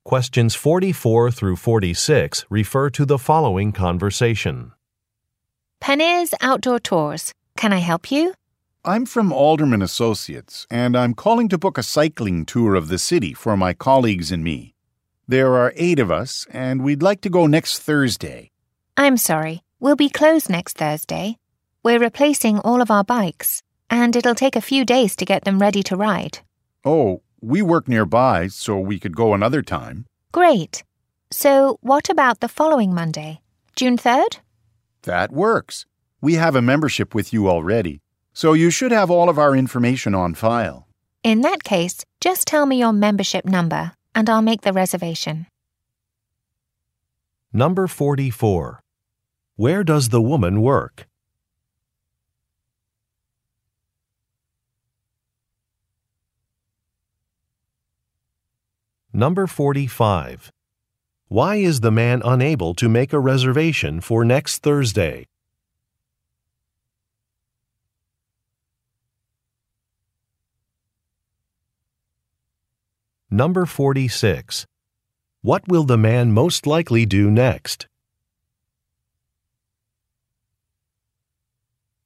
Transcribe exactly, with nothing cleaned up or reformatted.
Questions forty-four through forty-six refer to the following conversation. Panir's Outdoor Tours. Can I help you? I'm from Alderman Associates, and I'm calling to book a cycling tour of the city for my colleagues and me. There are eight of us, and we'd like to go next Thursday. I'm sorry. We'll be closed next Thursday. We're replacing all of our bikes, and it'll take a few days to get them ready to ride. Oh, we work nearby, so we could go another time. Great. So what about the following Monday, June third? That works. We have a membership with you already, so you should have all of our information on file. In that case, just tell me your membership number, and I'll make the reservation. Number forty-four. Where does the woman work? Number forty-five. Why is the man unable to make a reservation for next Thursday? Number forty-six. What will the man most likely do next?